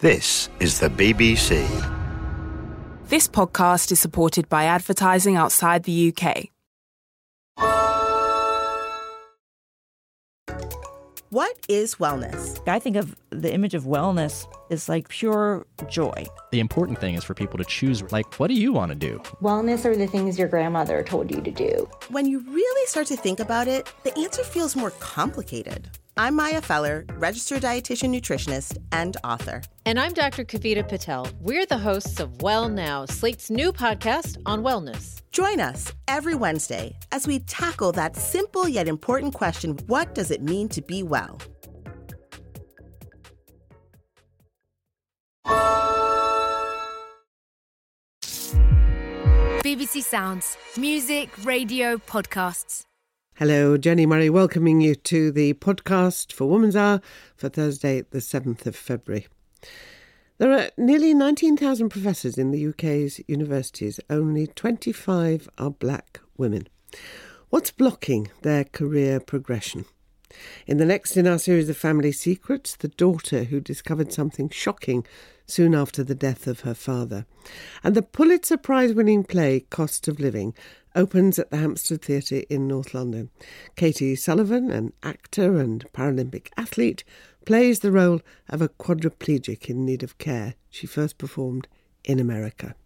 This is the BBC. This podcast is supported by advertising outside the UK. What is wellness? I think of the image of wellness as like pure joy. The important thing is for people to choose, like, what do you want to do? Wellness are the things your grandmother told you to do. When you really start to think about it, the answer feels more complicated. I'm Maya Feller, registered dietitian nutritionist and author. And I'm Dr. Kavita Patel. We're the hosts of Well Now, Slate's new podcast on wellness. Join us every Wednesday as we tackle that simple yet important question, what does it mean to be well? BBC Sounds. Music, radio, podcasts. Hello, Jenny Murray welcoming you to the podcast for Woman's Hour for Thursday, the 7th of February. There are nearly 19,000 professors in the UK's universities. Only 25 are black women. What's blocking their career progression? In the next in our series of Family Secrets, the daughter who discovered something shocking soon after the death of her father. And the Pulitzer Prize-winning play Cost of Living opens at the Hampstead Theatre in North London. Katie Sullivan, an actor and Paralympic athlete, plays the role of a quadriplegic in need of care. She first performed in America.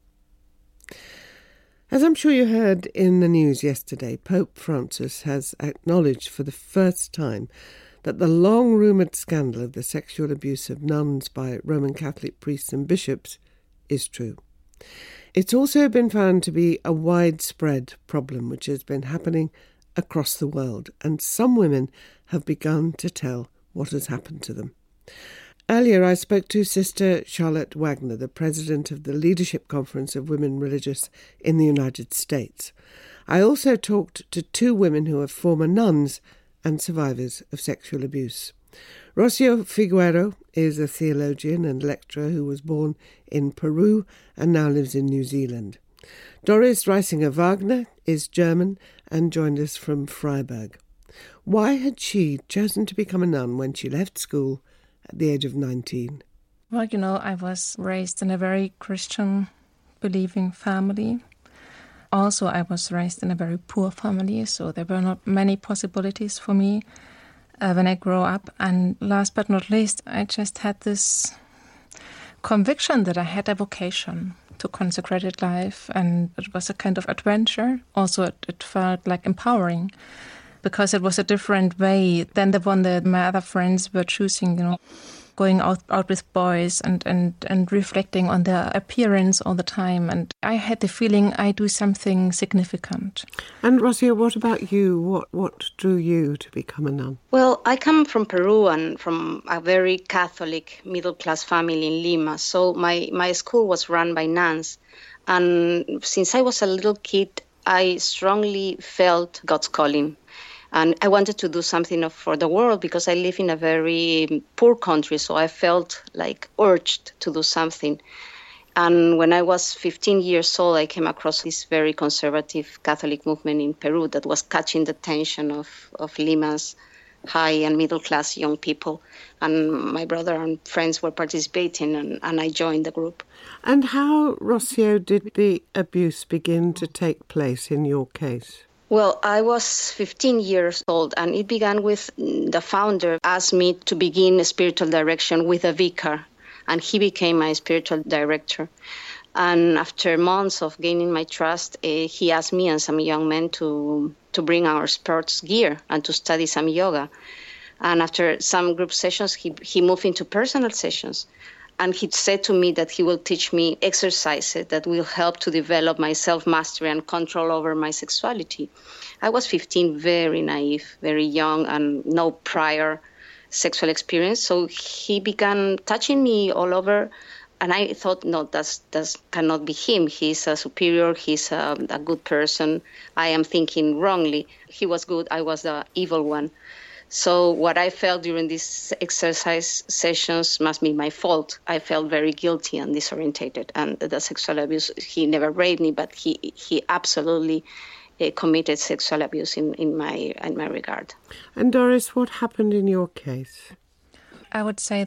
As I'm sure you heard in the news yesterday, Pope Francis has acknowledged for the first time that the long-rumoured scandal of the sexual abuse of nuns by Roman Catholic priests and bishops is true. It's also been found to be a widespread problem which has been happening across the world, and some women have begun to tell what has happened to them. Earlier I spoke to Sister Charlotte Wagner, the president of the Leadership Conference of Women Religious in the United States. I also talked to two women who are former nuns and survivors of sexual abuse. Rocio Figuero is a theologian and lecturer who was born in Peru and now lives in New Zealand. Doris Reisinger Wagner is German and joined us from Freiburg. Why had she chosen to become a nun when she left school at the age of 19? Well, I was raised in a very Christian, believing family. Also, I was raised in a very poor family, so there were not many possibilities for me when I grew up. And last but not least, I just had this conviction that I had a vocation to consecrated life, and it was a kind of adventure. Also, it felt like empowering because it was a different way than the one that my other friends were choosing, going out with boys and reflecting on their appearance all the time. And I had the feeling I do something significant. And Rocio, what about you? What drew you to become a nun? Well, I come from Peru and from a very Catholic middle-class family in Lima. So my school was run by nuns. And since I was a little kid, I strongly felt God's calling. And I wanted to do something for the world because I live in a very poor country, so I felt like urged to do something. And when I was 15 years old, I came across this very conservative Catholic movement in Peru that was catching the attention of Lima's high and middle-class young people. And my brother and friends were participating, and I joined the group. And how, Rocio, did the abuse begin to take place in your case? Well, I was 15 years old, and it began with the founder asked me to begin a spiritual direction with a vicar, and he became my spiritual director. And after months of gaining my trust, he asked me and some young men to bring our sports gear and to study some yoga. And after some group sessions, he moved into personal sessions. And he said to me that he will teach me exercises that will help to develop my self-mastery and control over my sexuality. I was 15, very naive, very young, and no prior sexual experience. So he began touching me all over. And I thought, no, that cannot be him. He's a superior. He's a good person. I am thinking wrongly. He was good. I was the evil one. So what I felt during these exercise sessions must be my fault. I felt very guilty and disorientated. And the sexual abuse, he never raped me, but he absolutely committed sexual abuse in my regard. And Doris, what happened in your case? I would say that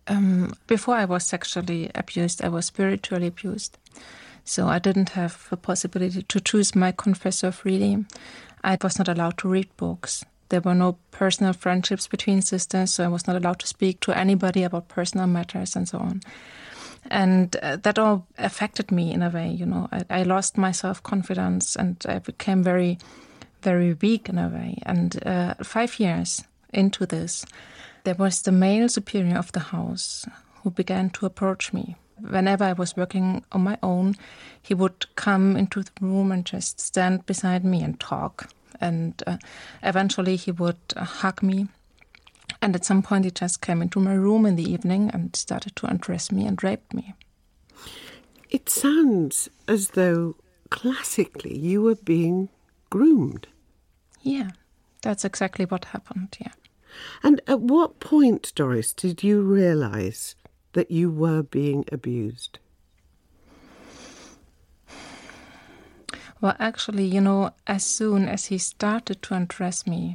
Before I was sexually abused, I was spiritually abused. So I didn't have the possibility to choose my confessor freely. I was not allowed to read books. There were no personal friendships between sisters, so I was not allowed to speak to anybody about personal matters and so on. And that all affected me in a way, you know. I lost my self-confidence and I became very, very weak in a way. And 5 years into this, there was the male superior of the house who began to approach me. Whenever I was working on my own, he would come into the room and just stand beside me and talk. And eventually he would hug me. And at some point he just came into my room in the evening and started to undress me and raped me. It sounds as though classically you were being groomed. Yeah, that's exactly what happened, yeah. And at what point, Doris, did you realise that you were being abused? Well, actually, you know, as soon as he started to undress me,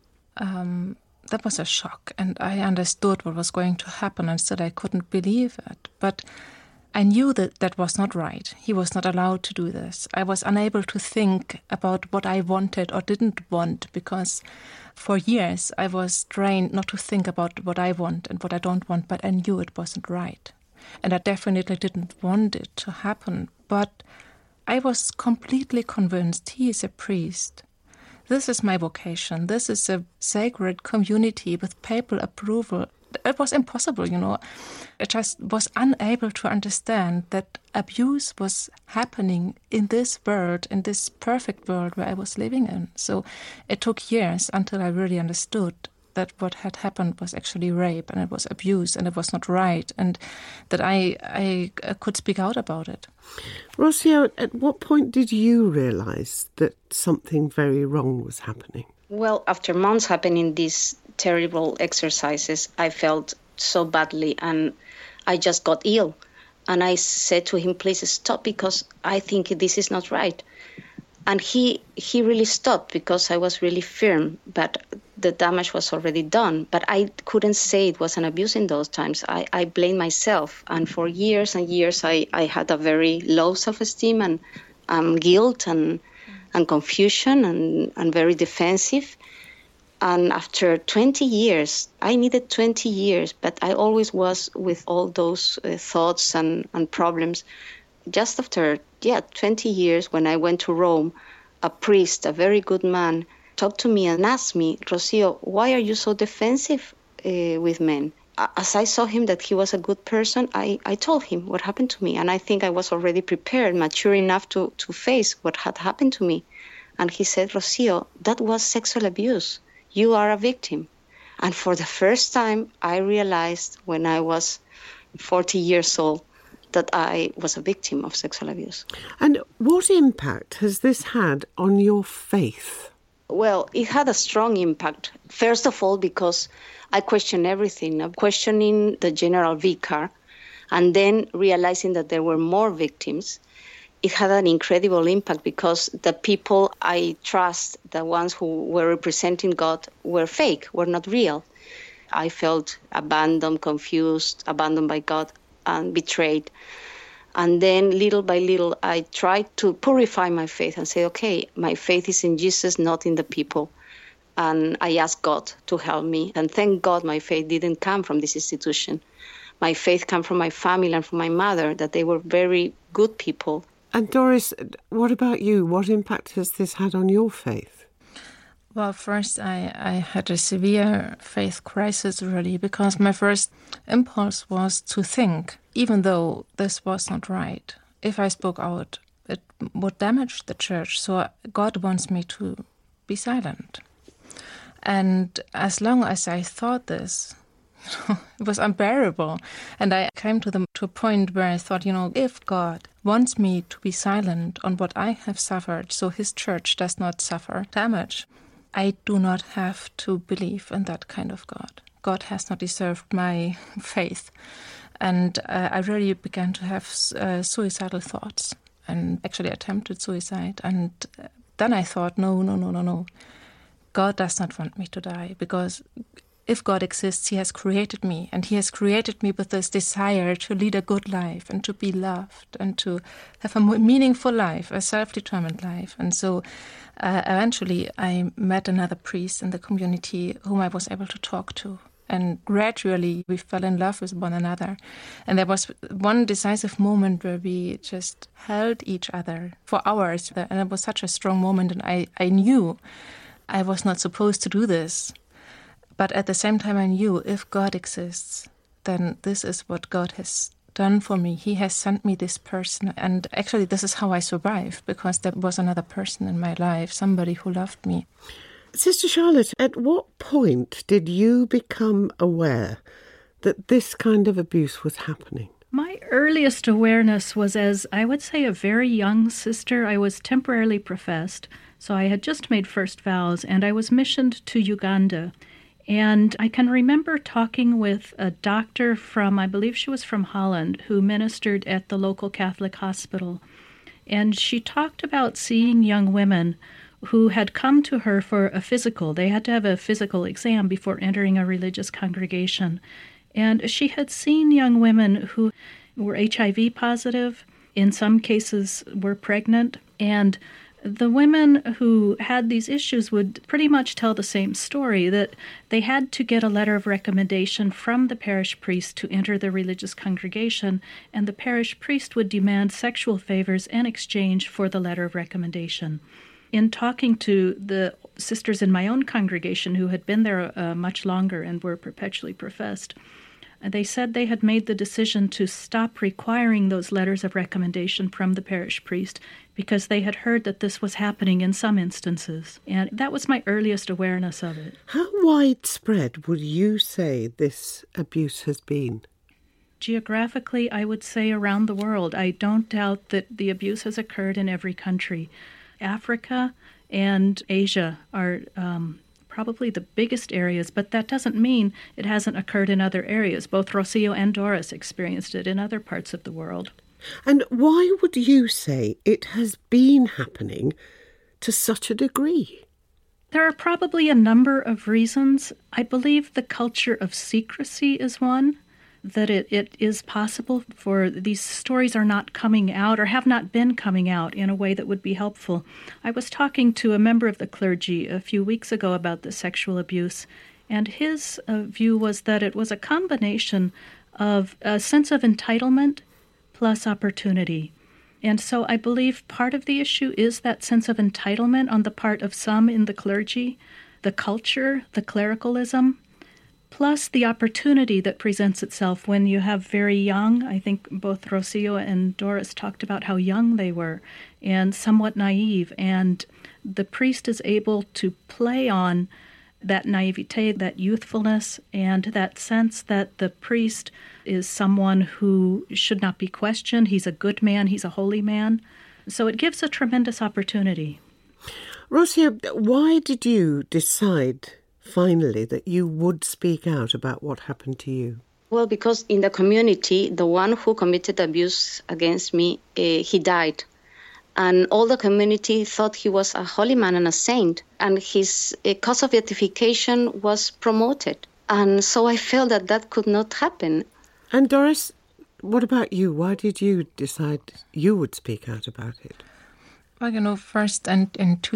that was a shock, and I understood what was going to happen, and still I couldn't believe it. But I knew that that was not right. He was not allowed to do this. I was unable to think about what I wanted or didn't want, because for years I was trained not to think about what I want and what I don't want, but I knew it wasn't right. And I definitely didn't want it to happen. But I was completely convinced he is a priest. This is my vocation. This is a sacred community with papal approval. It was impossible, you know. I just was unable to understand that abuse was happening in this world, in this perfect world where I was living in. So it took years until I really understood that what had happened was actually rape and it was abuse and it was not right, and that I could speak out about it. Rocio, at what point did you realise that something very wrong was happening? Well, after months happening these terrible exercises, I felt so badly and I just got ill. And I said to him, please stop, because I think this is not right. And he really stopped, because I was really firm, but the damage was already done. But I couldn't say it was an abuse in those times. I blamed myself. And for years and years, I had a very low self-esteem and guilt and confusion and very defensive. And after 20 years, I needed 20 years, but I always was with all those thoughts and problems. Just after 20 years, when I went to Rome, a priest, a very good man, talked to me and asked me, Rocio, why are you so defensive with men? As I saw him that he was a good person, I told him what happened to me. And I think I was already prepared, mature enough to face what had happened to me. And he said, Rocio, that was sexual abuse. You are a victim. And for the first time, I realized when I was 40 years old that I was a victim of sexual abuse. And what impact has this had on your faith? Well, it had a strong impact. First of all, because I questioned everything. I'm questioning the general vicar, and then realizing that there were more victims. It had an incredible impact, because the people I trust, the ones who were representing God, were fake, were not real. I felt abandoned, confused, abandoned by God, and betrayed. And then little by little, I tried to purify my faith and say, okay, my faith is in Jesus, not in the people. And I asked God to help me. And thank God my faith didn't come from this institution. My faith came from my family and from my mother, that they were very good people. And Doris, what about you? What impact has this had on your faith? Well, first I had a severe faith crisis, really, because my first impulse was to think, even though this was not right, if I spoke out, it would damage the church. So God wants me to be silent. And as long as I thought this, it was unbearable. And I came to a point where I thought, if God wants me to be silent on what I have suffered, so his church does not suffer damage, I do not have to believe in that kind of God. God has not deserved my faith. And I really began to have suicidal thoughts and actually attempted suicide. And then I thought, no. God does not want me to die, because if God exists, he has created me, and he has created me with this desire to lead a good life and to be loved and to have a meaningful life, a self-determined life. And so eventually I met another priest in the community whom I was able to talk to. And gradually we fell in love with one another. And there was one decisive moment where we just held each other for hours. And it was such a strong moment. And I knew I was not supposed to do this. But at the same time, I knew if God exists, then this is what God has done for me. He has sent me this person. And actually, this is how I survived, because there was another person in my life, somebody who loved me. Sister Charlotte, at what point did you become aware that this kind of abuse was happening? My earliest awareness was as, I would say, a very young sister. I was temporarily professed, so I had just made first vows, and I was missioned to Uganda. And I can remember talking with a doctor from, I believe she was from Holland, who ministered at the local Catholic hospital. And she talked about seeing young women who had come to her for a physical. They had to have a physical exam before entering a religious congregation. And she had seen young women who were HIV positive, in some cases were pregnant, and the women who had these issues would pretty much tell the same story, that they had to get a letter of recommendation from the parish priest to enter the religious congregation, and the parish priest would demand sexual favors in exchange for the letter of recommendation. In talking to the sisters in my own congregation who had been there much longer and were perpetually professed, they said they had made the decision to stop requiring those letters of recommendation from the parish priest because they had heard that this was happening in some instances. And that was my earliest awareness of it. How widespread would you say this abuse has been? Geographically, I would say around the world. I don't doubt that the abuse has occurred in every country. Africa and Asia are probably the biggest areas, but that doesn't mean it hasn't occurred in other areas. Both Rocio and Doris experienced it in other parts of the world. And why would you say it has been happening to such a degree? There are probably a number of reasons. I believe the culture of secrecy is one, that it is possible for these stories are not coming out or have not been coming out in a way that would be helpful. I was talking to a member of the clergy a few weeks ago about the sexual abuse, and his view was that it was a combination of a sense of entitlement plus opportunity. And so I believe part of the issue is that sense of entitlement on the part of some in the clergy, the culture, the clericalism, plus the opportunity that presents itself when you have very young, I think both Rocio and Doris talked about how young they were, and somewhat naive, and the priest is able to play on that naivete, that youthfulness, and that sense that the priest is someone who should not be questioned. He's a good man, he's a holy man. So it gives a tremendous opportunity. Rocio, why did you decide finally that you would speak out about what happened to you? Well, because in the community, the one who committed abuse against me, he died. And all the community thought he was a holy man and a saint. And his cause of beatification was promoted. And so I felt that that could not happen. And Doris, what about you? Why did you decide you would speak out about it? Well, first in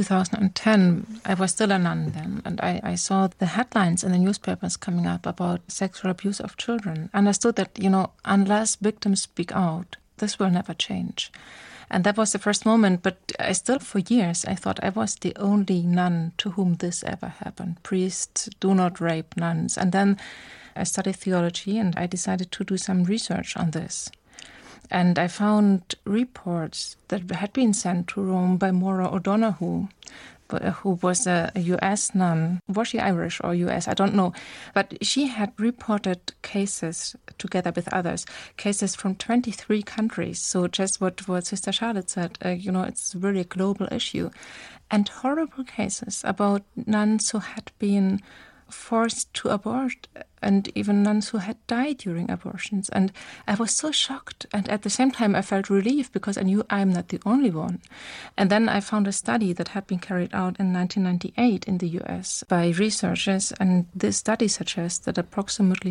2010, I was still a nun then, and I saw the headlines in the newspapers coming up about sexual abuse of children. I understood that, unless victims speak out, this will never change. And that was the first moment, but I still, for years, I thought I was the only nun to whom this ever happened. Priests do not rape nuns. And then I studied theology, and I decided to do some research on this. And I found reports that had been sent to Rome by Maura O'Donoghue, who was a U.S. nun. Was she Irish or U.S.? I don't know. But she had reported cases, together with others, cases from 23 countries. So just what Sister Charlotte said, it's really a global issue. And horrible cases about nuns who had been forced to abort, and even nuns who had died during abortions. And I was so shocked. And at the same time, I felt relief because I knew I'm not the only one. And then I found a study that had been carried out in 1998 in the US by researchers. And this study suggests that approximately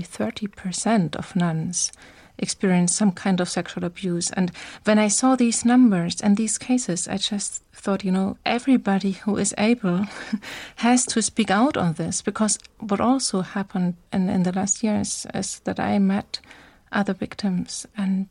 30% of nuns experience some kind of sexual abuse. And when I saw these numbers and these cases, I just thought, everybody who is able has to speak out on this, because what also happened in the last years is that I met other victims and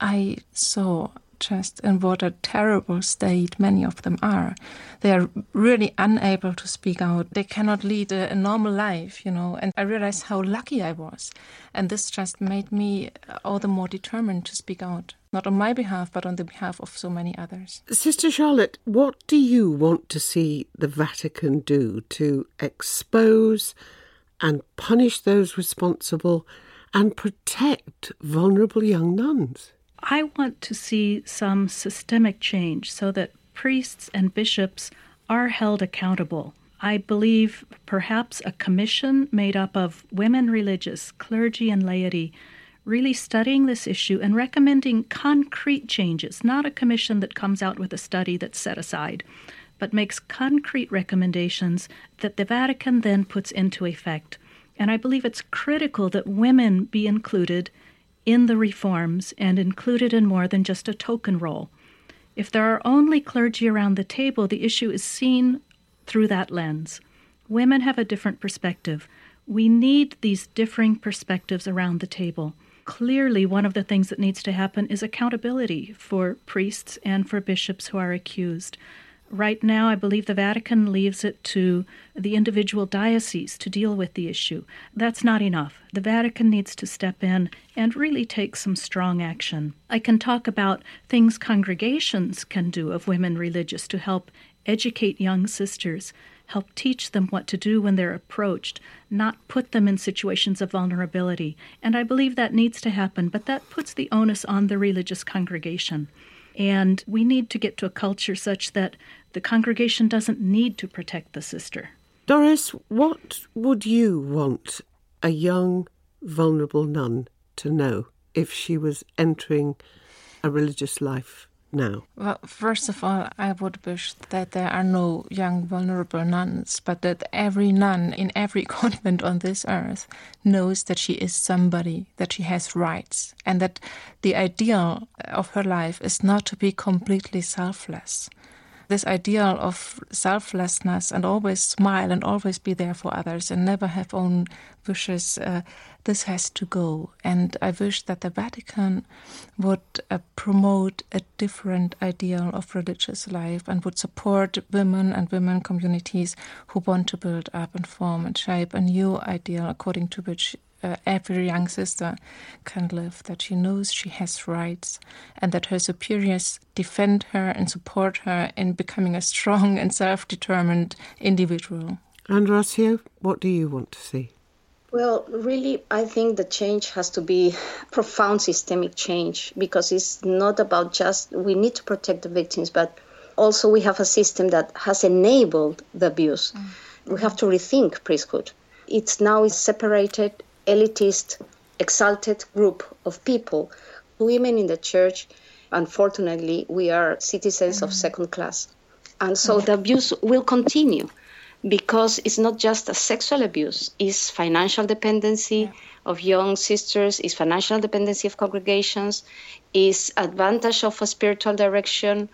I saw just in what a terrible state many of them are. They are really unable to speak out. They cannot lead a normal life, and I realized how lucky I was. And this just made me all the more determined to speak out, not on my behalf, but on the behalf of so many others. Sister Charlotte, what do you want to see the Vatican do to expose and punish those responsible and protect vulnerable young nuns? I want to see some systemic change so that priests and bishops are held accountable. I believe perhaps a commission made up of women religious, clergy and laity, really studying this issue and recommending concrete changes, not a commission that comes out with a study that's set aside, but makes concrete recommendations that the Vatican then puts into effect. And I believe it's critical that women be included in the reforms and included in more than just a token role. If there are only clergy around the table, the issue is seen through that lens. Women have a different perspective. We need these differing perspectives around the table. Clearly, one of the things that needs to happen is accountability for priests and for bishops who are accused. Right now, I believe the Vatican leaves it to the individual dioceses to deal with the issue. That's not enough. The Vatican needs to step in and really take some strong action. I can talk about things congregations can do of women religious to help educate young sisters, help teach them what to do when they're approached, not put them in situations of vulnerability. And I believe that needs to happen, but that puts the onus on the religious congregation. And we need to get to a culture such that the congregation doesn't need to protect the sister. Doris, what would you want a young, vulnerable nun to know if she was entering a religious life now? Well, first of all, I would wish that there are no young, vulnerable nuns, but that every nun in every convent on this earth knows that she is somebody, that she has rights, and that the ideal of her life is not to be completely selfless. This ideal of selflessness and always smile and always be there for others and never have own wishes, this has to go. And I wish that the Vatican would promote a different ideal of religious life and would support women and women communities who want to build up and form and shape a new ideal according to which every young sister can live, that she knows she has rights and that her superiors defend her and support her in becoming a strong and self-determined individual. And Rocio, what do you want to see? Well, really, I think the change has to be profound systemic change, because it's not about just we need to protect the victims, but also we have a system that has enabled the abuse. We have to rethink priesthood. It's now a separated, elitist, exalted group of people. Women in the church, unfortunately, we are citizens of second class. And so the abuse will continue, because it's not just a sexual abuse, it's financial dependency of young sisters, it's financial dependency of congregations, it's advantage of a spiritual direction,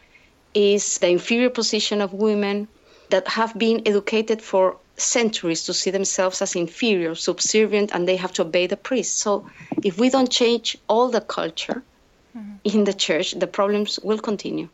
is the inferior position of women that have been educated for centuries to see themselves as inferior, subservient, and they have to obey the priest. So if we don't change all the culture in the church, the problems will continue.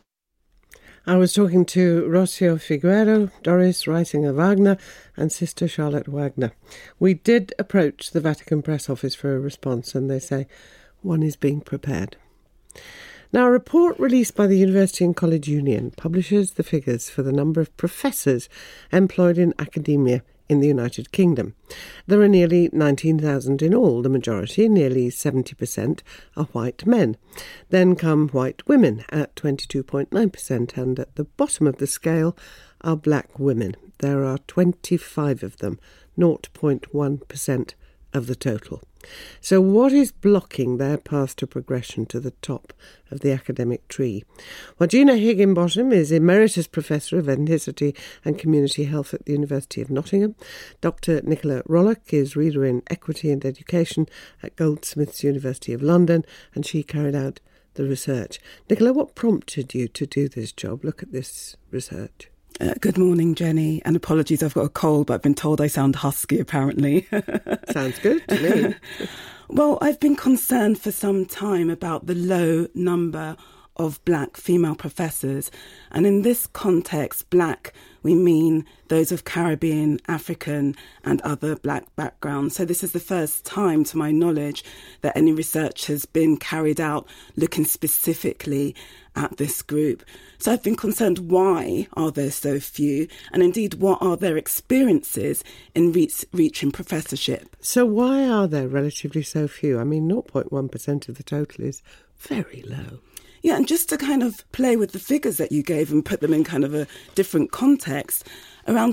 I was talking to Rocio Figuero, Doris Reisinger-Wagner and Sister Charlotte Wagner. We did approach the Vatican Press Office for a response, and they say one is being prepared. Now, a report released by the University and College Union publishes the figures for the number of professors employed in academia in the United Kingdom. There are nearly 19,000 in all. The majority, nearly 70%, are white men. Then come white women at 22.9%, and at the bottom of the scale are black women. There are 25 of them, 0.1% of the total. So what is blocking their path to progression to the top of the academic tree? Well, Gina Higginbotham is Emeritus Professor of Ethnicity and Community Health at the University of Nottingham. Dr. Nicola Rollock is Reader in Equity and Education at Goldsmiths University of London, and she carried out the research. Nicola, what prompted you to do this job? Look at this research. Good morning, Jenny, and apologies, I've got a cold, but I've been told I sound husky, apparently. Sounds good to me. Well, I've been concerned for some time about the low number of black female professors. And in this context, black, we mean those of Caribbean, African and other black backgrounds. So this is the first time, to my knowledge, that any research has been carried out looking specifically at this group. So I've been concerned, why are there so few? And indeed, what are their experiences in reaching professorship? So why are there relatively so few? I mean, 0.1% of the total is very low. Yeah, and just to kind of play with the figures that you gave and put them in kind of a different context, around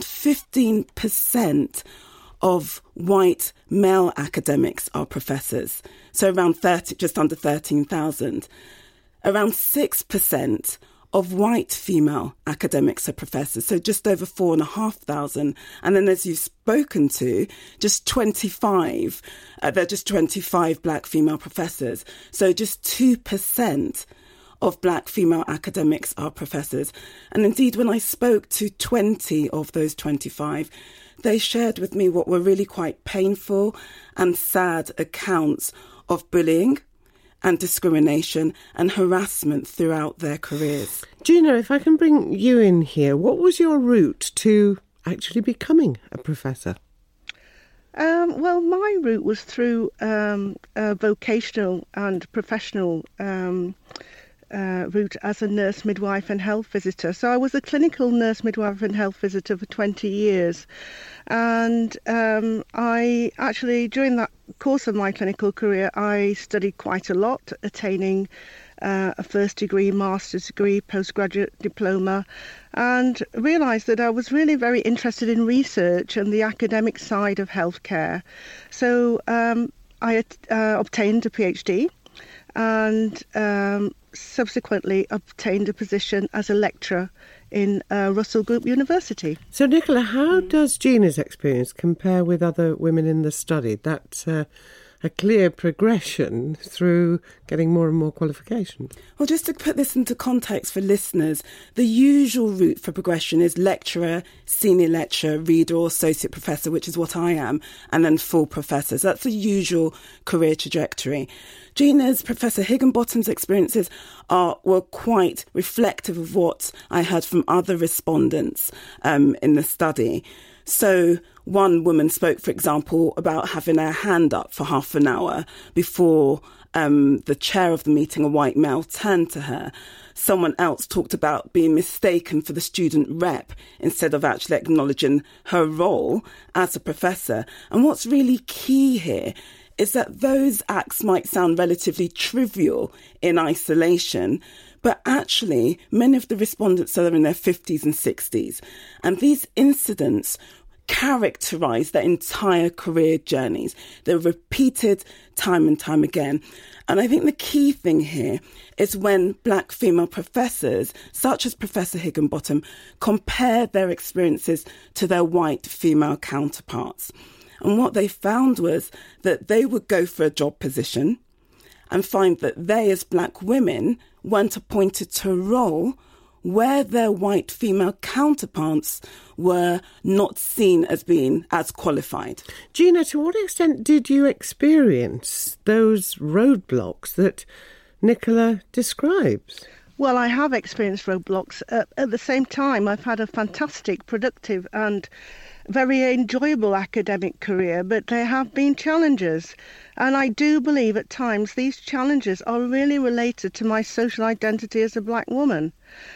15% of white male academics are professors. So around just under 13,000. Around 6% of white female academics are professors, so just over 4,500. And then, as you've spoken to, just 25, there are just 25 black female professors. So just 2% of black female academics are professors. And indeed, when I spoke to 20 of those 25, they shared with me what were really quite painful and sad accounts of bullying and discrimination and harassment throughout their careers. Gina, if I can bring you in here, what was your route to actually becoming a professor? Well, my route was through a vocational and professional route as a nurse, midwife and health visitor. So I was a clinical nurse, midwife and health visitor for 20 years. And I actually, during that course of my clinical career, I studied quite a lot, attaining a first degree, master's degree, postgraduate diploma, and realised that I was really very interested in research and the academic side of healthcare. So I obtained a PhD and subsequently obtained a position as a lecturer in Russell Group University. So, Nicola, how does Gina's experience compare with other women in the study? That's a clear progression through getting more and more qualifications. Well, just to put this into context for listeners, the usual route for progression is lecturer, senior lecturer, reader or associate professor, which is what I am, and then full professor. So that's the usual career trajectory. Gina's, Professor Higginbotham's experiences were quite reflective of what I heard from other respondents in the study. So one woman spoke, for example, about having her hand up for half an hour before the chair of the meeting, a white male, turned to her. Someone else talked about being mistaken for the student rep instead of actually acknowledging her role as a professor. And what's really key here is that those acts might sound relatively trivial in isolation, but actually many of the respondents are in their 50s and 60s. And these incidents characterise their entire career journeys. They're repeated time and time again. And I think the key thing here is when black female professors, such as Professor Higginbotham, compare their experiences to their white female counterparts. And what they found was that they would go for a job position and find that they, as black women, weren't appointed to a role where their white female counterparts were not seen as being as qualified. Gina, to what extent did you experience those roadblocks that Nicola describes? Well, I have experienced roadblocks. At the same time, I've had a fantastic, productive and very enjoyable academic career, but there have been challenges. And I do believe at times these challenges are really related to my social identity as a black woman.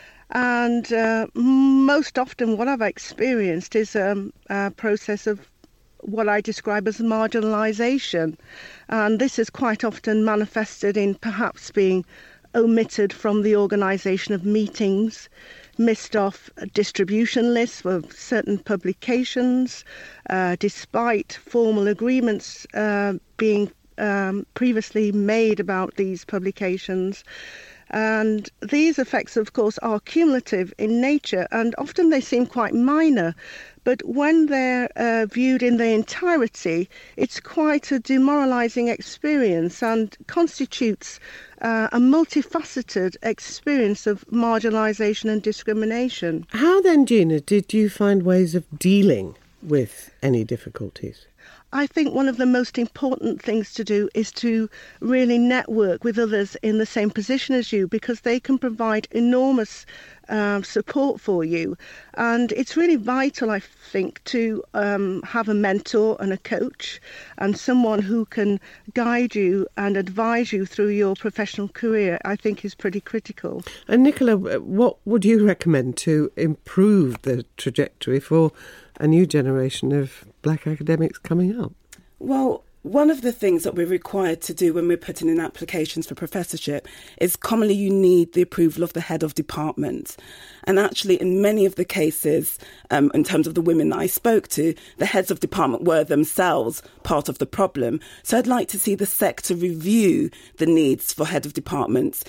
And most often what I've experienced is a process of what I describe as marginalisation. And this is quite often manifested in perhaps being omitted from the organisation of meetings, missed off distribution lists for certain publications, despite formal agreements being previously made about these publications. And these effects, of course, are cumulative in nature, and often they seem quite minor. But when they're viewed in their entirety, it's quite a demoralising experience and constitutes a multifaceted experience of marginalisation and discrimination. How then, Gina, did you find ways of dealing with any difficulties? I think one of the most important things to do is to really network with others in the same position as you, because they can provide enormous support for you. And it's really vital, I think, to have a mentor and a coach and someone who can guide you and advise you through your professional career, I think is pretty critical. And Nicola, what would you recommend to improve the trajectory for a new generation of black academics coming up? Well, one of the things that we're required to do when we're putting in applications for professorship is commonly you need the approval of the head of department. And actually, in many of the cases, in terms of the women that I spoke to, the heads of department were themselves part of the problem. So I'd like to see the sector review the needs for head of departments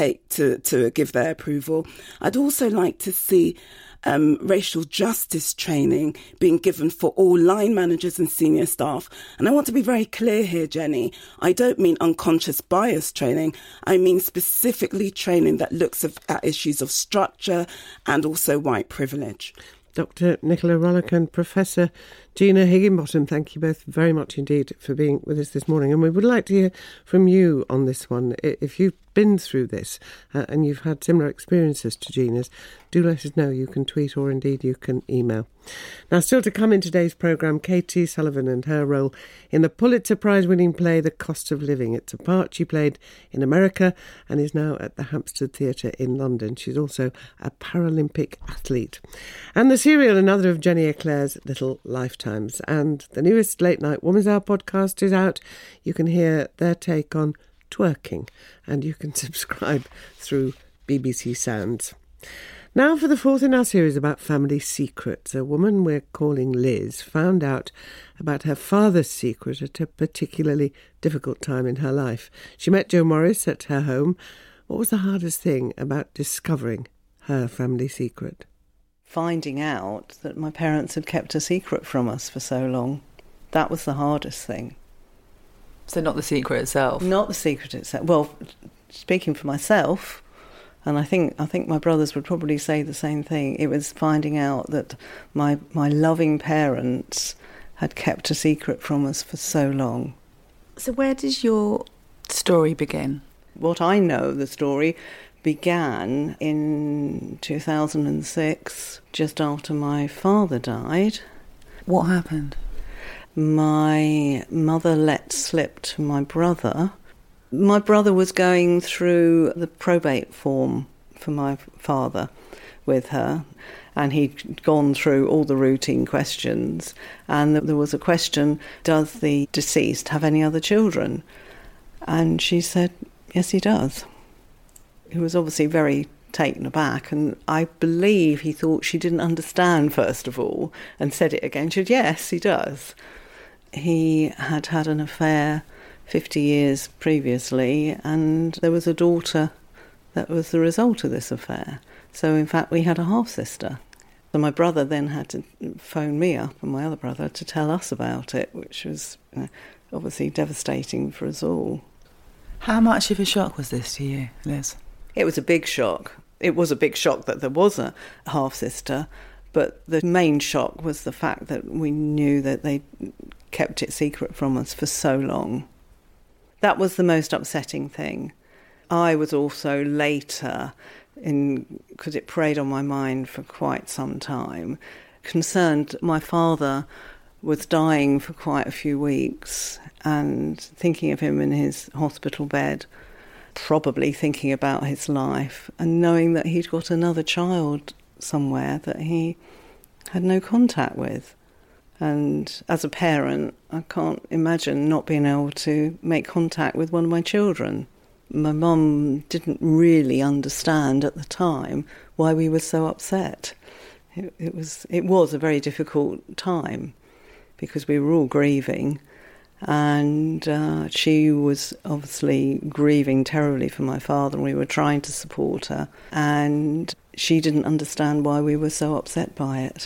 to give their approval. I'd also like to see racial justice training being given for all line managers and senior staff. And I want to be very clear here, Jenny. I don't mean unconscious bias training. I mean specifically training that looks at issues of structure and also white privilege. Dr. Nicola Rollock and Professor Gina Higginbottom, thank you both very much indeed for being with us this morning. And we would like to hear from you on this one. If you've been through this and you've had similar experiences to Gina's, do let us know. You can tweet or indeed you can email. Now, still to come in today's programme, Katie Sullivan and her role in the Pulitzer Prize-winning play The Cost of Living. It's a part she played in America and is now at the Hampstead Theatre in London. She's also a Paralympic athlete. And the serial, another of Jenny Eclair's Little Lifetimes. And the newest Late Night Woman's Hour podcast is out. You can hear their take on twerking, and you can subscribe through BBC Sounds. Now for the fourth in our series about family secrets. A woman we're calling Liz found out about her father's secret at a particularly difficult time in her life. She met Joe Morris at her home. What was the hardest thing about discovering her family secret? Finding out that my parents had kept a secret from us for so long. That was the hardest thing. So not the secret itself? Not the secret itself. Well, speaking for myself, and I think my brothers would probably say the same thing, it was finding out that my loving parents had kept a secret from us for so long. So where does your story begin? What I know, the story began in 2006, just after my father died. What happened? My mother let slip to my brother. My brother was going through the probate form for my father with her, and he'd gone through all the routine questions, and there was a question, does the deceased have any other children? And she said, yes, he does. He was obviously very taken aback, and I believe he thought she didn't understand, first of all, and said it again. She said, yes, he does. He had had an affair 50 years previously, and there was a daughter that was the result of this affair. So, in fact, we had a half-sister. So my brother then had to phone me up, and my other brother, to tell us about it, which was obviously devastating for us all. How much of a shock was this to you, Liz? It was a big shock. It was a big shock that there was a half-sister, but the main shock was the fact that we knew that they kept it secret from us for so long. That was the most upsetting thing. I was also later, because it preyed on my mind for quite some time, concerned my father was dying for quite a few weeks, and thinking of him in his hospital bed, probably thinking about his life, and knowing that he'd got another child somewhere that he had no contact with. And as a parent, I can't imagine not being able to make contact with one of my children. My mum didn't really understand at the time why we were so upset. It was a very difficult time because we were all grieving, and she was obviously grieving terribly for my father, and we were trying to support her, and she didn't understand why we were so upset by it.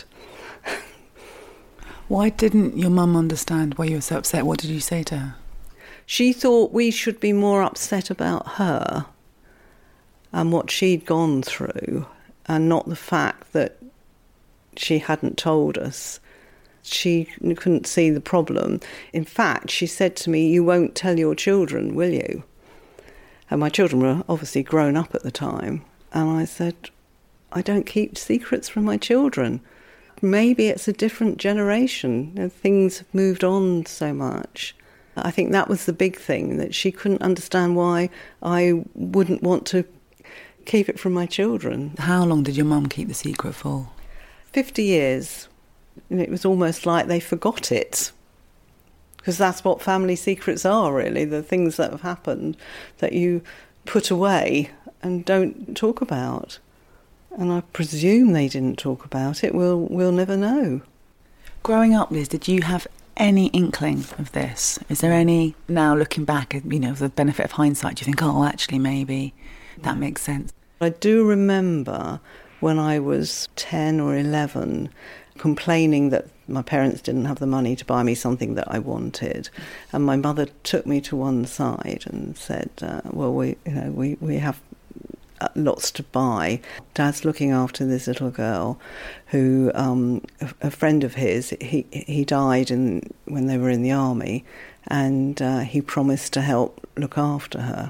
Why didn't your mum understand why you were so upset? What did you say to her? She thought we should be more upset about her and what she'd gone through, and not the fact that she hadn't told us. She couldn't see the problem. In fact, she said to me, "You won't tell your children, will you?" And my children were obviously grown up at the time. And I said, "I don't keep secrets from my children. Maybe it's a different generation. Things have moved on so much." I think that was the big thing, that she couldn't understand why I wouldn't want to keep it from my children. How long did your mum keep the secret for? 50 years. And it was almost like they forgot it. Because that's what family secrets are, really, the things that have happened that you put away and don't talk about. And I presume they didn't talk about it. We'll never know. Growing up, Liz, did you have any inkling of this? Is there any, now looking back, the benefit of hindsight, do you think, oh, actually, maybe that makes sense? I do remember when I was 10 or 11 complaining that my parents didn't have the money to buy me something that I wanted, and my mother took me to one side and said, well, we have lots to buy. Dad's looking after this little girl who, a friend of his, he died when they were in the army, and he promised to help look after her.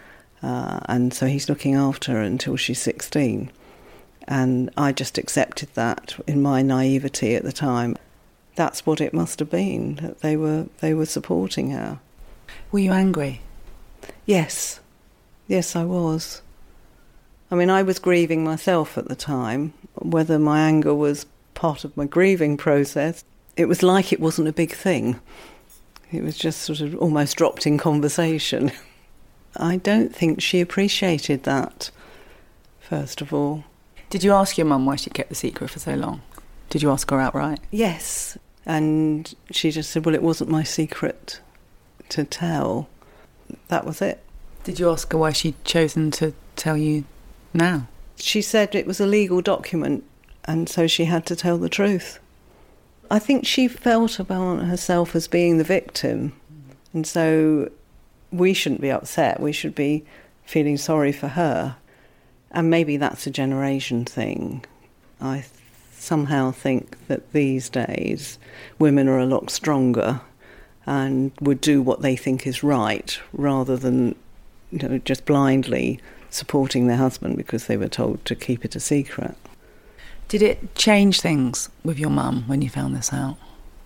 And so he's looking after her until she's 16. And I just accepted that in my naivety at the time. That's what it must have been, that they were supporting her. Were you angry? Yes. Yes, I was. I mean, I was grieving myself at the time. Whether my anger was part of my grieving process, it was like it wasn't a big thing. It was just sort of almost dropped in conversation. I don't think she appreciated that, first of all. Did you ask your mum why she kept the secret for so long? Did you ask her outright? Yes. And she just said, well, it wasn't my secret to tell. That was it. Did you ask her why she'd chosen to tell you now? She said it was a legal document, and so she had to tell the truth. I think she felt about herself as being the victim, and so we shouldn't be upset. We should be feeling sorry for her. And maybe that's a generation thing. I somehow think that these days women are a lot stronger and would do what they think is right rather than just blindly supporting their husband because they were told to keep it a secret. Did it change things with your mum when you found this out?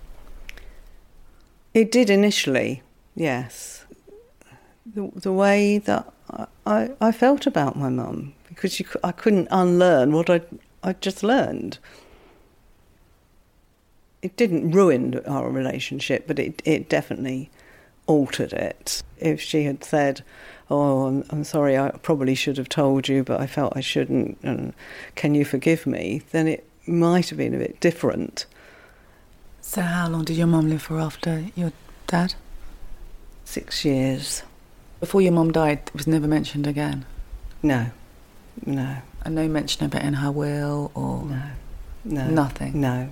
It did initially, yes. The way that I felt about my mum, because I couldn't unlearn what I'd just learned. It didn't ruin our relationship, but it definitely altered it. If she had said, oh, I'm sorry, I probably should have told you, but I felt I shouldn't, and can you forgive me, then it might have been a bit different. So how long did your mum live for after your dad? 6 years. Before your mum died, it was never mentioned again? No. And no mention of it in her will or... No. Nothing? No.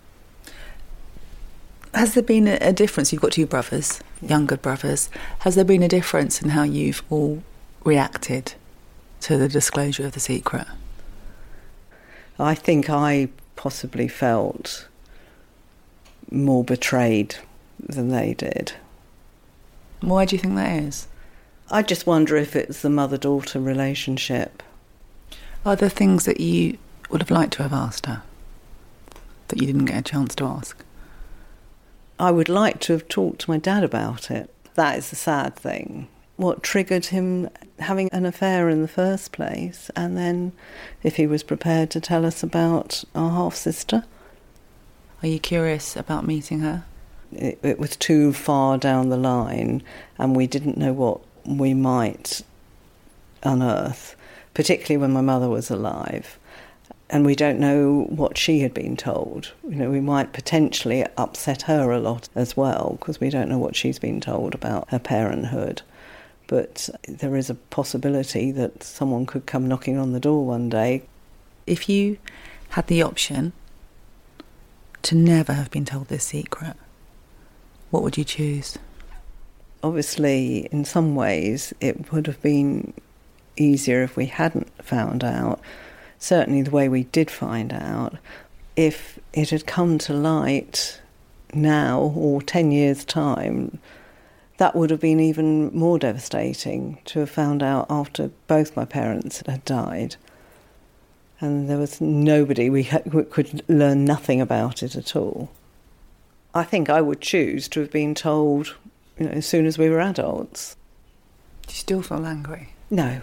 Has there been a difference? You've got two brothers, younger brothers. Has there been a difference in how you've all reacted to the disclosure of the secret? I think I possibly felt more betrayed than they did. Why do you think that is? I just wonder if it's the mother-daughter relationship. Are there things that you would have liked to have asked her that you didn't get a chance to ask? I would like to have talked to my dad about it. That is the sad thing. What triggered him having an affair in the first place, and then if he was prepared to tell us about our half-sister. Are you curious about meeting her? It was too far down the line, and we didn't know what we might unearth, particularly when my mother was alive. And we don't know what she had been told. You know, we might potentially upset her a lot as well, because we don't know what she's been told about her parenthood. But there is a possibility that someone could come knocking on the door one day. If you had the option to never have been told this secret, what would you choose? Obviously, in some ways, it would have been easier if we hadn't found out. Certainly the way we did find out. If it had come to light now or 10 years' time, that would have been even more devastating to have found out after both my parents had died. And there was nobody, we could learn nothing about it at all. I think I would choose to have been told, as soon as we were adults. Do you still feel angry? No.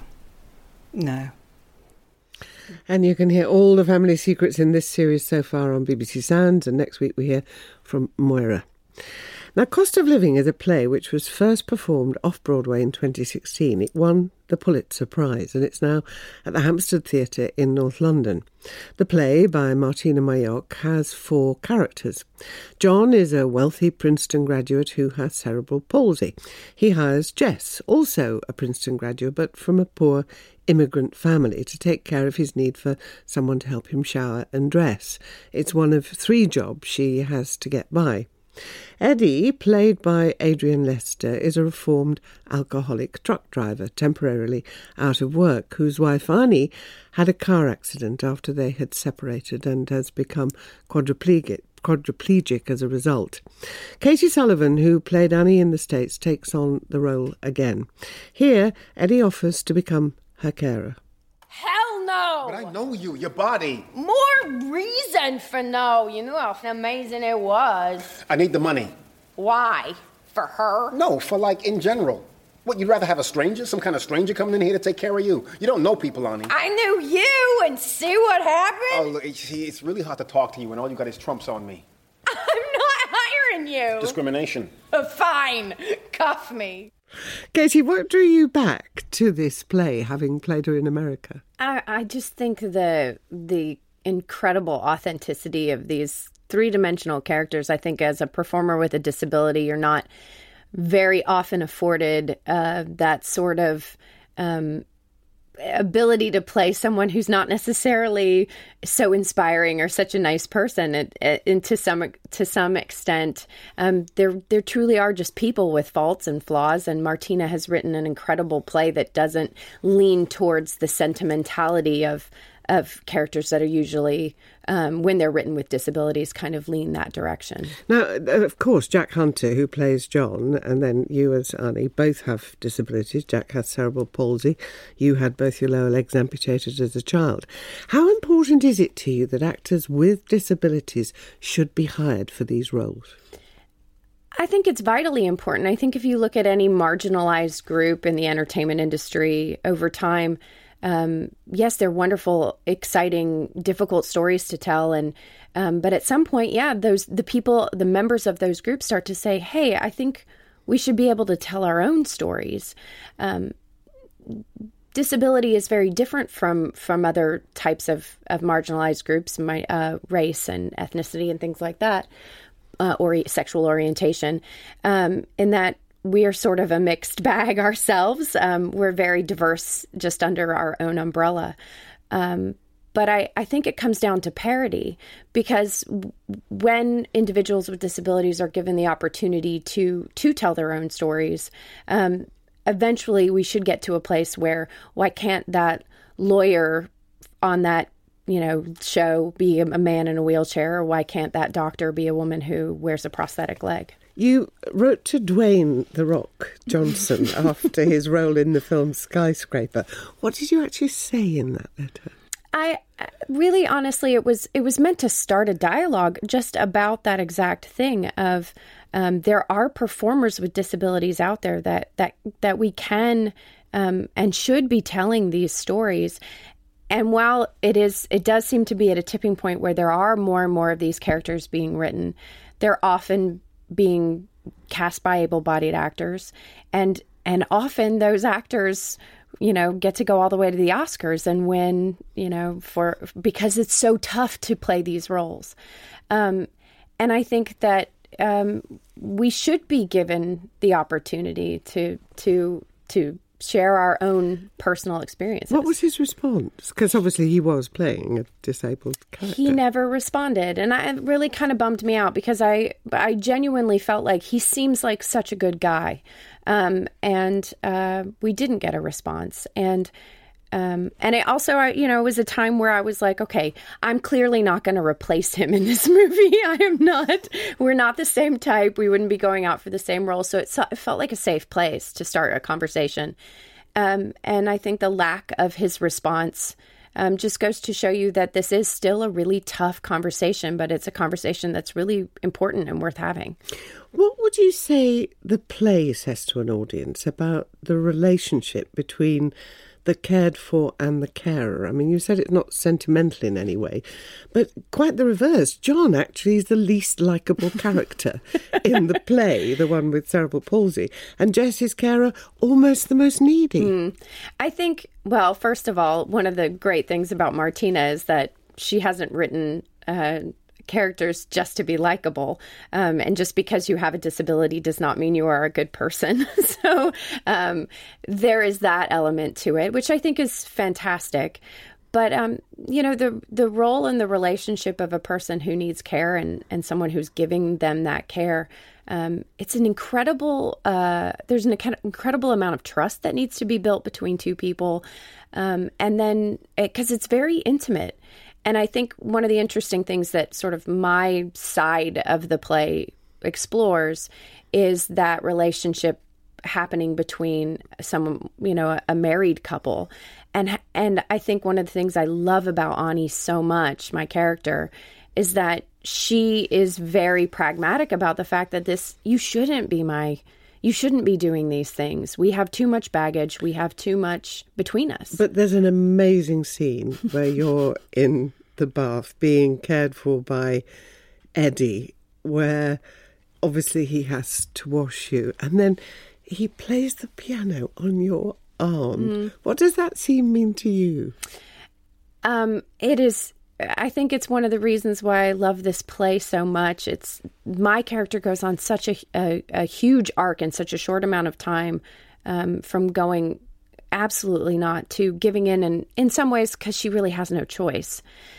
And you can hear all the family secrets in this series so far on BBC Sounds, and next week we hear from Moira. Now, Cost of Living is a play which was first performed off-Broadway in 2016. It won the Pulitzer Prize, and it's now at the Hampstead Theatre in North London. The play, by Martina Mayock, has 4 characters. John is a wealthy Princeton graduate who has cerebral palsy. He hires Jess, also a Princeton graduate, but from a poor immigrant family, to take care of his need for someone to help him shower and dress. It's one of 3 jobs she has to get by. Eddie, played by Adrian Lester, is a reformed alcoholic truck driver, temporarily out of work, whose wife Annie had a car accident after they had separated and has become quadriplegic as a result. Katie Sullivan, who played Annie in the States, takes on the role again. Here, Eddie offers to become her carer. Hell no! But I know you, your body. More reason for no. You knew how amazing it was. I need the money. Why? For her? No, for in general. What, you'd rather have a stranger? Some kind of stranger coming in here to take care of you? You don't know people, Annie. I knew you, and see what happened? Oh, look, it's really hard to talk to you when all you got is trumps on me. I'm not hiring you. Discrimination. Fine. Cuff me. Katie, what drew you back to this play, having played her in America? I just think the incredible authenticity of these 3-dimensional characters. I think as a performer with a disability, you're not very often afforded that sort of ability to play someone who's not necessarily so inspiring or such a nice person. And to some extent, there truly are just people with faults and flaws. And Martina has written an incredible play that doesn't lean towards the sentimentality of characters that are usually, when they're written with disabilities, kind of lean that direction. Now, of course, Jack Hunter, who plays John, and then you as Annie, both have disabilities. Jack has cerebral palsy. You had both your lower legs amputated as a child. How important is it to you that actors with disabilities should be hired for these roles? I think it's vitally important. I think if you look at any marginalized group in the entertainment industry over time, yes, they're wonderful, exciting, difficult stories to tell. And but at some point, the members of those groups start to say, hey, I think we should be able to tell our own stories. Disability is very different from other types of marginalized groups, race and ethnicity and things like that, or sexual orientation, in that we are sort of a mixed bag ourselves. We're very diverse just under our own umbrella. But I think it comes down to parity, because when individuals with disabilities are given the opportunity to tell their own stories, eventually we should get to a place where, why can't that lawyer on that show be a man in a wheelchair, or why can't that doctor be a woman who wears a prosthetic leg? You wrote to Dwayne "The Rock" Johnson after his role in the film Skyscraper. What did you actually say in that letter? I really, honestly, it was meant to start a dialogue just about that exact thing of there are performers with disabilities out there that we can and should be telling these stories. And while it does seem to be at a tipping point where there are more and more of these characters being written, they're often being cast by able-bodied actors, and often those actors get to go all the way to the Oscars and win, because it's so tough to play these roles. And I think that we should be given the opportunity to share our own personal experiences. What was his response? Because obviously he was playing a disabled character. He never responded, and it really kind of bummed me out because I genuinely felt like he seems like such a good guy, and we didn't get a response. And it also, it was a time where I was like, okay, I'm clearly not going to replace him in this movie. I am not. We're not the same type. We wouldn't be going out for the same role. So it felt like a safe place to start a conversation. And I think the lack of his response just goes to show you that this is still a really tough conversation, but it's a conversation that's really important and worth having. What would you say the play says to an audience about the relationship between the cared for and the carer? I mean, you said it's not sentimental in any way, but quite the reverse. John actually is the least likeable character in the play, the one with cerebral palsy, and Jess, his carer, almost the most needy. I think, well, first of all, one of the great things about Martina is that she hasn't written characters just to be likable, and just because you have a disability does not mean you are a good person. So there is that element to it, which I think is fantastic. But the role and the relationship of a person who needs care and someone who's giving them that care, it's an incredible. There's an incredible amount of trust that needs to be built between two people, and then because it's very intimate. And I think one of the interesting things that sort of my side of the play explores is that relationship happening between someone, a married couple. And I think one of the things I love about Ani so much, my character, is that she is very pragmatic about the fact that you shouldn't be doing these things. We have too much baggage. We have too much between us. But there's an amazing scene where you're in the bath being cared for by Eddie, where obviously he has to wash you. And then he plays the piano on your arm. What does that scene mean to you? It is... I think it's one of the reasons why I love this play so much. It's my character goes on such a huge arc in such a short amount of time, from going absolutely not to giving in, and in some ways because she really has no choice,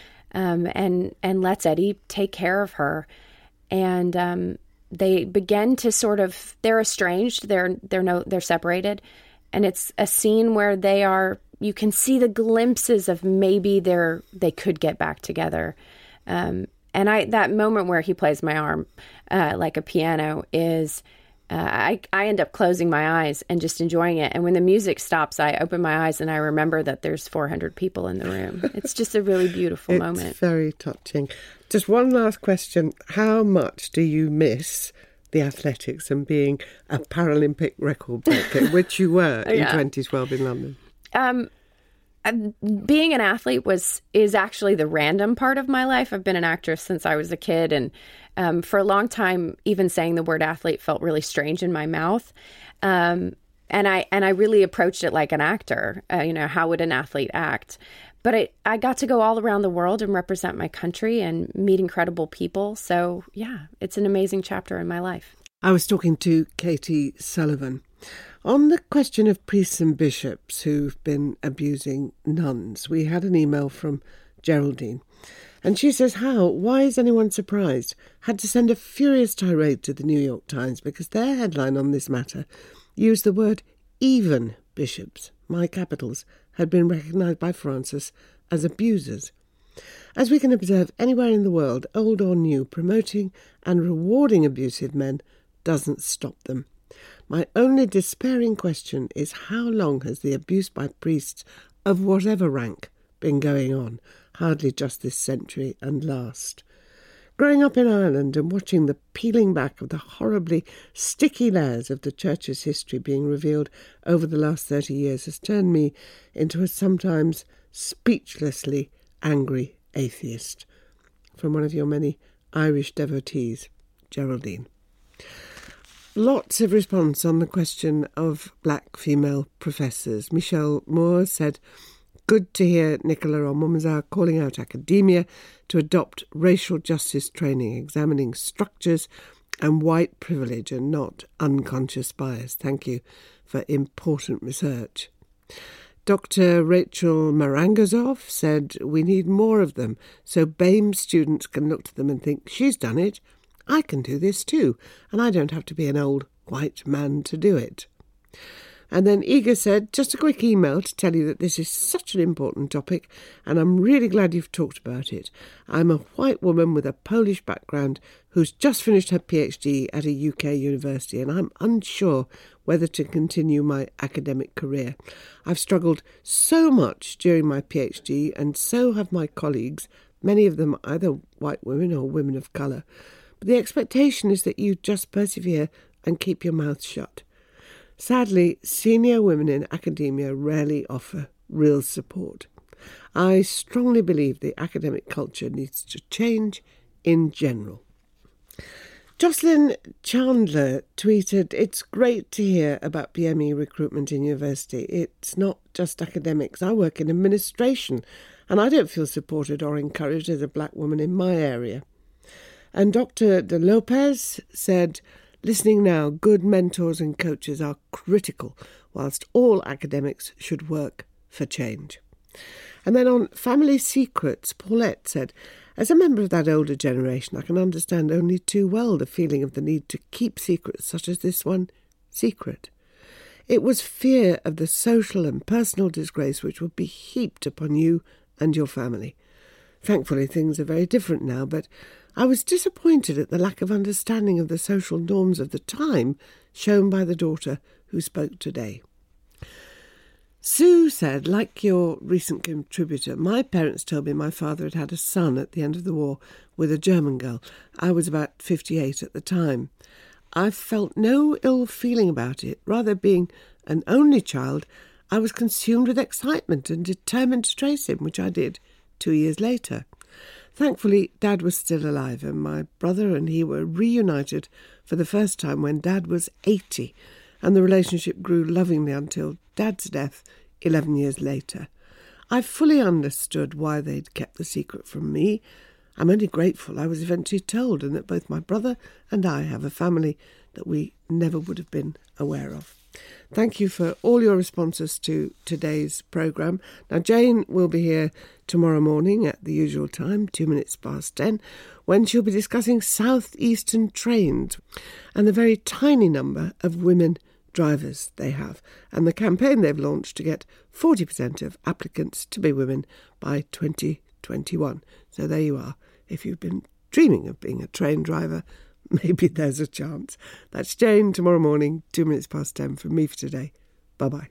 and lets Eddie take care of her, and they begin to sort of, they're estranged, they're separated, and it's a scene where they are. You can see the glimpses of maybe they could get back together. And that moment where he plays my arm like a piano is, I end up closing my eyes and just enjoying it. And when the music stops, I open my eyes and I remember that there's 400 people in the room. It's just a really beautiful moment. It's very touching. Just one last question. How much do you miss the athletics and being a Paralympic record breaker, which you were in 2012 in London? Being an athlete is actually the random part of my life. I've been an actress since I was a kid, and for a long time, even saying the word athlete felt really strange in my mouth. And I really approached it like an actor. How would an athlete act? But I got to go all around the world and represent my country and meet incredible people. So yeah, it's an amazing chapter in my life. I was talking to Katie Sullivan. On the question of priests and bishops who've been abusing nuns, we had an email from Geraldine. And she says, why is anyone surprised? Had to send a furious tirade to the New York Times because their headline on this matter used the word even bishops, my capitals, had been recognised by Francis as abusers. As we can observe anywhere in the world, old or new, promoting and rewarding abusive men doesn't stop them. My only despairing question is how long has the abuse by priests of whatever rank been going on? Hardly just this century and last. Growing up in Ireland and watching the peeling back of the horribly sticky layers of the Church's history being revealed over the last 30 years has turned me into a sometimes speechlessly angry atheist. From one of your many Irish devotees, Geraldine. Lots of response on the question of black female professors. Michelle Moore said, good to hear Nicola on Woman's Hour calling out academia to adopt racial justice training, examining structures and white privilege and not unconscious bias. Thank you for important research. Dr. Rachel Marangazov said, we need more of them so BAME students can look to them and think, she's done it, I can do this too, and I don't have to be an old white man to do it. And then Iga said, just a quick email to tell you that this is such an important topic and I'm really glad you've talked about it. I'm a white woman with a Polish background who's just finished her PhD at a UK university and I'm unsure whether to continue my academic career. I've struggled so much during my PhD and so have my colleagues, many of them either white women or women of colour. But the expectation is that you just persevere and keep your mouth shut. Sadly, senior women in academia rarely offer real support. I strongly believe the academic culture needs to change in general. Jocelyn Chandler tweeted, it's great to hear about BME recruitment in university. It's not just academics. I work in administration and I don't feel supported or encouraged as a black woman in my area. And Dr. De Lopez said, listening now, good mentors and coaches are critical, whilst all academics should work for change. And then on family secrets, Paulette said, as a member of that older generation, I can understand only too well the feeling of the need to keep secrets such as this one secret. It was fear of the social and personal disgrace which would be heaped upon you and your family. Thankfully, things are very different now, but I was disappointed at the lack of understanding of the social norms of the time shown by the daughter who spoke today. Sue said, like your recent contributor, my parents told me my father had had a son at the end of the war with a German girl. I was about 58 at the time. I felt no ill feeling about it. Rather, being an only child, I was consumed with excitement and determined to trace him, which I did 2 years later. Thankfully, Dad was still alive, and my brother and he were reunited for the first time when Dad was 80, and the relationship grew lovingly until Dad's death 11 years later. I fully understood why they'd kept the secret from me. I'm only grateful I was eventually told, and that both my brother and I have a family that we never would have been aware of. Thank you for all your responses to today's programme. Now, Jane will be here tomorrow morning at the usual time, 10:02, when she'll be discussing southeastern trains and the very tiny number of women drivers they have, and the campaign they've launched to get 40% of applicants to be women by 2021. So there you are. If you've been dreaming of being a train driver, maybe there's a chance. That's Jane tomorrow morning, 10:02 from me for today. Bye-bye.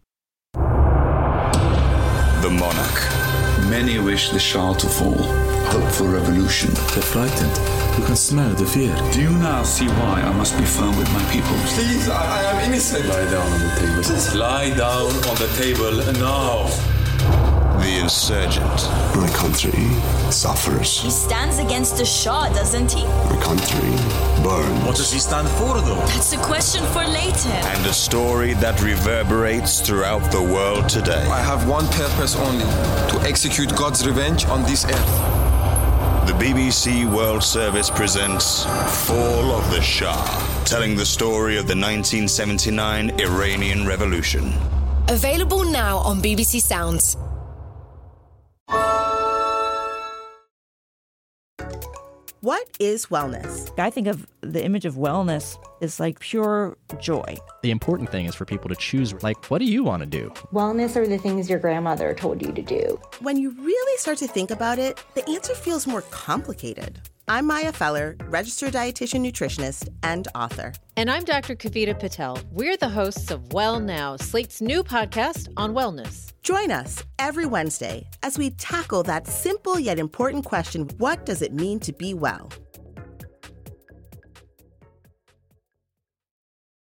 The Monarch. Many wish the Shah to fall. Hope for revolution. They're frightened. You can smell the fear. Do you now see why I must be firm with my people? Please, I am innocent. Lie down on the table. Please. Lie down on the table now. The insurgent. My country suffers. He stands against the Shah, doesn't he? My country burns. What does he stand for, though? That's a question for later. And a story that reverberates throughout the world today. I have one purpose only, to execute God's revenge on this earth. The BBC World Service presents Fall of the Shah, telling the story of the 1979 Iranian Revolution. Available now on BBC Sounds. What is wellness? I think of the image of wellness as like pure joy. The important thing is for people to choose, like, what do you want to do? Wellness are the things your grandmother told you to do. When you really start to think about it, the answer feels more complicated. I'm Maya Feller, registered dietitian nutritionist and author. And I'm Dr. Kavita Patel. We're the hosts of Well Now, Slate's new podcast on wellness. Join us every Wednesday as we tackle that simple yet important question, what does it mean to be well?